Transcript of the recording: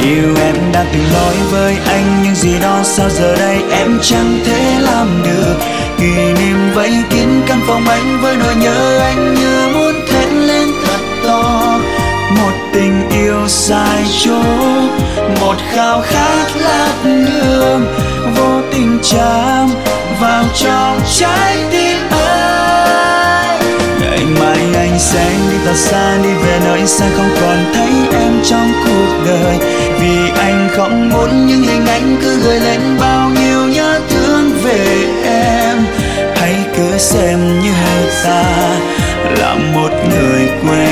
Điều em đã từng nói với anh, nhưng gì đó sao giờ đây em chẳng thể làm được. Kỷ niệm vây kín căn phòng anh với nỗi nhớ anh như muốn thét lên thật to. Một tình yêu sai chỗ, một khao khát lát nương vô tình chạm vào trong trái tim anh. Ngày mai anh sẽ đi thật xa, đi về nơi xa không còn thấy em trong cuộc đời. Vì anh không muốn những hình ảnh cứ gợi lên bao nhiêu nhớ thương về em. Hãy cứ xem như ta là một người quen.